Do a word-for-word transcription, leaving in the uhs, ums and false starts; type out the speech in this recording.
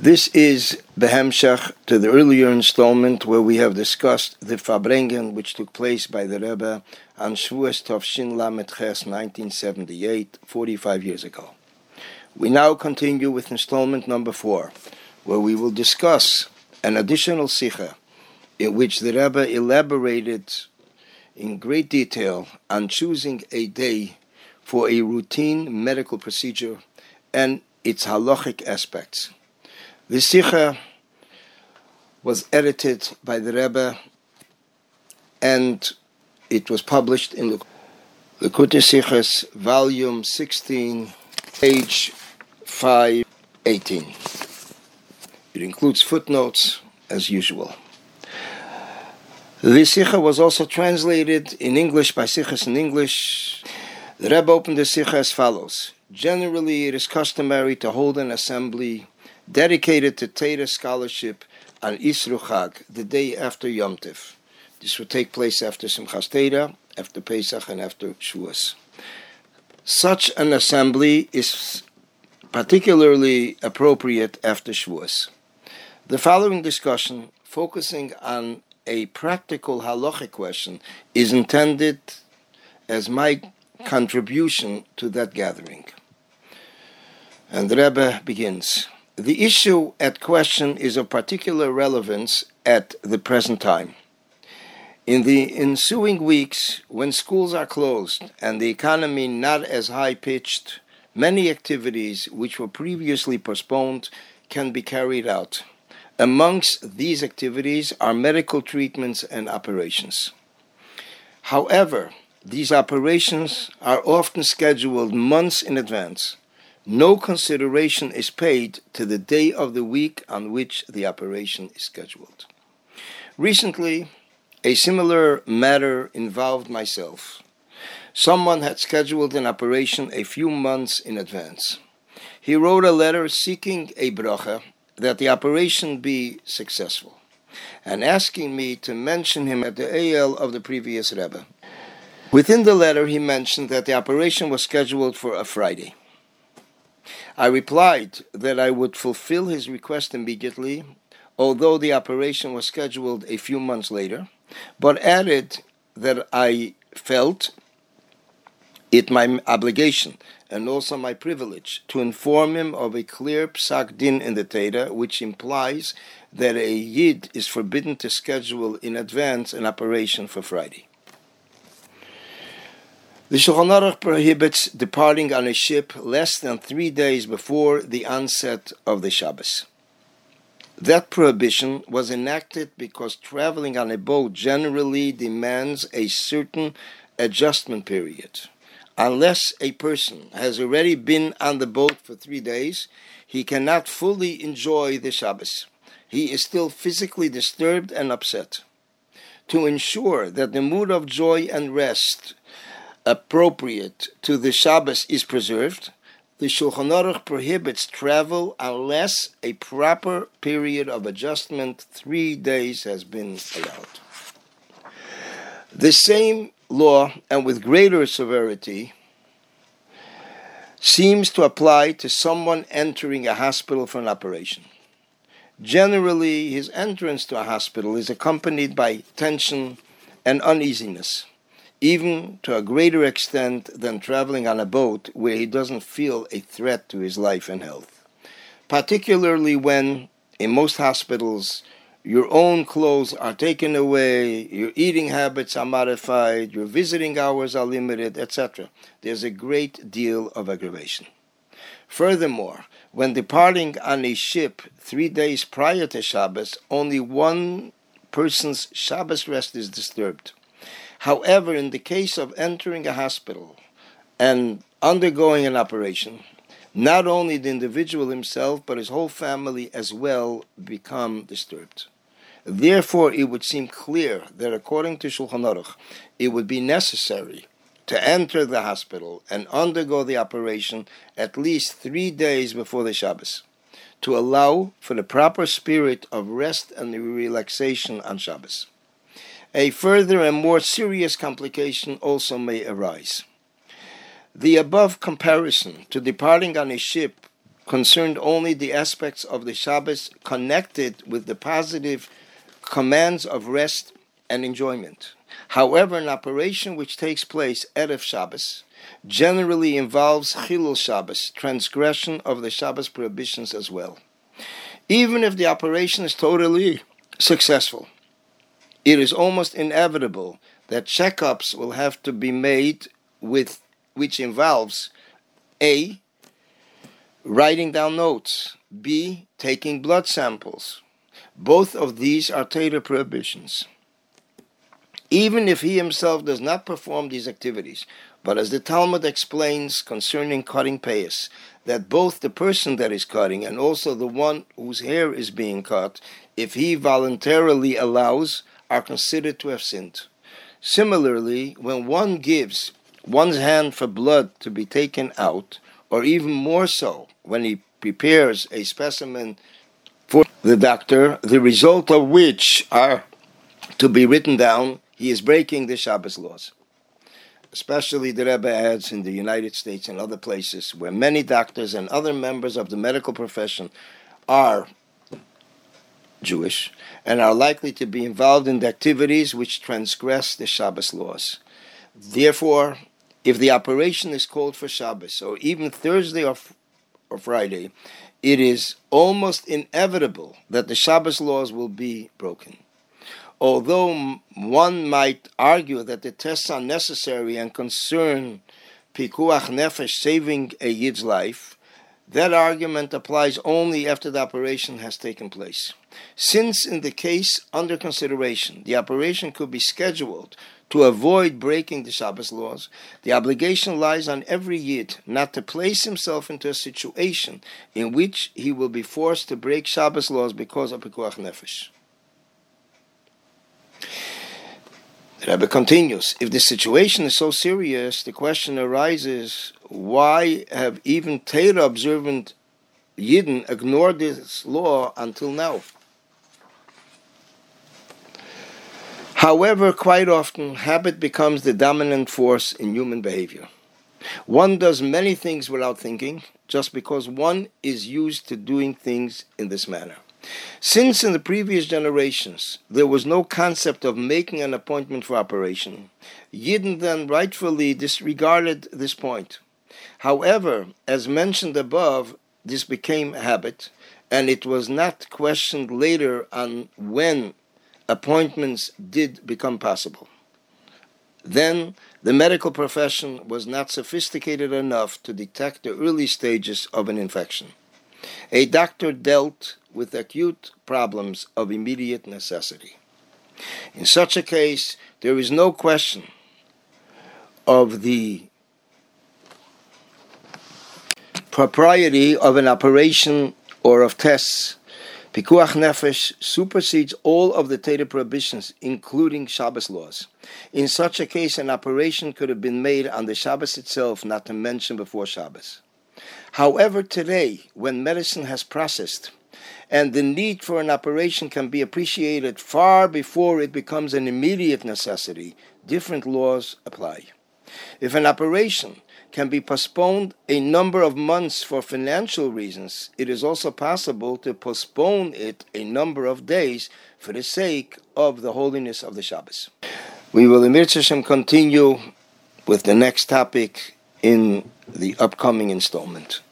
This is Behemshach to the earlier installment where we have discussed the Farbrengen which took place by the Rebbe on Shavuos Tovshin Lamed Ches nineteen seventy-eight, forty-five years ago. We now continue with installment number four, where we will discuss an additional Sikha in which the Rebbe elaborated in great detail on choosing a day for a routine medical procedure and its halachic aspects. This Sikha was edited by the Rebbe and it was published in Likutei Sichos, volume sixteen, page five eighteen. It includes footnotes as usual. This Sikha was also translated in English by Sichos in English. The Rebbe opened the Sikha as follows. Generally, it is customary to hold an assembly dedicated to Torah scholarship on Isru Chag, the day after Yom Tov. This would take place after Simchas Torah, after Pesach, and after Shavuos. Such an assembly is particularly appropriate after Shavuos. The following discussion, focusing on a practical halachic question, is intended as my contribution to that gathering. And the Rebbe begins. The issue at question is of particular relevance at the present time. In the ensuing weeks, when schools are closed and the economy not as high-pitched, many activities which were previously postponed can be carried out. Amongst these activities are medical treatments and operations. However, these operations are often scheduled months in advance. No consideration is paid to the day of the week on which the operation is scheduled. Recently, a similar matter involved myself. Someone had scheduled an operation a few months in advance. He wrote a letter seeking a bracha that the operation be successful, and asking me to mention him at the A L of the previous Rebbe. Within the letter, he mentioned that the operation was scheduled for a Friday. I replied that I would fulfill his request immediately, although the operation was scheduled a few months later, but added that I felt it my obligation and also my privilege to inform him of a clear psak din in the Torah, which implies that a yid is forbidden to schedule in advance an operation for Friday. The Shulchan Aruch prohibits departing on a ship less than three days before the onset of the Shabbos. That prohibition was enacted because traveling on a boat generally demands a certain adjustment period. Unless a person has already been on the boat for three days, he cannot fully enjoy the Shabbos. He is still physically disturbed and upset. To ensure that the mood of joy and rest appropriate to the Shabbos is preserved, the Shulchan Aruch prohibits travel unless a proper period of adjustment, three days, has been allowed. The same law, and with greater severity, seems to apply to someone entering a hospital for an operation. Generally, his entrance to a hospital is accompanied by tension and uneasiness, even to a greater extent than traveling on a boat where he doesn't feel a threat to his life and health. Particularly when, in most hospitals, your own clothes are taken away, your eating habits are modified, your visiting hours are limited, et cetera. There's a great deal of aggravation. Furthermore, when departing on a ship three days prior to Shabbos, only one person's Shabbos rest is disturbed. However, in the case of entering a hospital and undergoing an operation, not only the individual himself, but his whole family as well become disturbed. Therefore, it would seem clear that according to Shulchan Aruch, it would be necessary to enter the hospital and undergo the operation at least three days before the Shabbos, to allow for the proper spirit of rest and relaxation on Shabbos. A further and more serious complication also may arise. The above comparison to departing on a ship concerned only the aspects of the Shabbos connected with the positive commands of rest and enjoyment. However, an operation which takes place Erev Shabbos generally involves Chilul Shabbos, transgression of the Shabbos prohibitions as well. Even if the operation is totally successful, it is almost inevitable that checkups will have to be made with which involves A. writing down notes, B. taking blood samples. Both of these are Torah prohibitions. Even if he himself does not perform these activities, but as the Talmud explains concerning cutting payas, that both the person that is cutting and also the one whose hair is being cut, if he voluntarily allows, are considered to have sinned. Similarly, when one gives one's hand for blood to be taken out, or even more so, when he prepares a specimen for the doctor, the result of which are to be written down, he is breaking the Shabbos laws. Especially the Rebbe adds in the United States and other places where many doctors and other members of the medical profession are Jewish and are likely to be involved in the activities which transgress the Shabbos laws. Therefore, if the operation is called for Shabbos or even Thursday or, or Friday, it is almost inevitable that the Shabbos laws will be broken. Although one might argue that the tests are necessary and concern pikuach nefesh, saving a yid's life, that argument applies only after the operation has taken place. Since in the case under consideration, the operation could be scheduled to avoid breaking the Shabbos laws, the obligation lies on every yid not to place himself into a situation in which he will be forced to break Shabbos laws because of pikuach nefesh. The Rebbe continues, if the situation is so serious, the question arises, why have even Torah observant Yidden ignored this law until now? However, quite often, habit becomes the dominant force in human behavior. One does many things without thinking, just because one is used to doing things in this manner. Since in the previous generations there was no concept of making an appointment for operation, Yidden then rightfully disregarded this point. However, as mentioned above, this became a habit, and it was not questioned later on when appointments did become possible. Then the medical profession was not sophisticated enough to detect the early stages of an infection. A doctor dealt with acute problems of immediate necessity. In such a case, there is no question of the propriety of an operation or of tests. Pikuach nefesh supersedes all of the Torah prohibitions, including Shabbos laws. In such a case, an operation could have been made on the Shabbos itself, not to mention before Shabbos. However, today, when medicine has processed and the need for an operation can be appreciated far before it becomes an immediate necessity, different laws apply. If an operation can be postponed a number of months for financial reasons, it is also possible to postpone it a number of days for the sake of the holiness of the Shabbos. We will, in Mirz Hashem, continue with the next topic in the upcoming installment.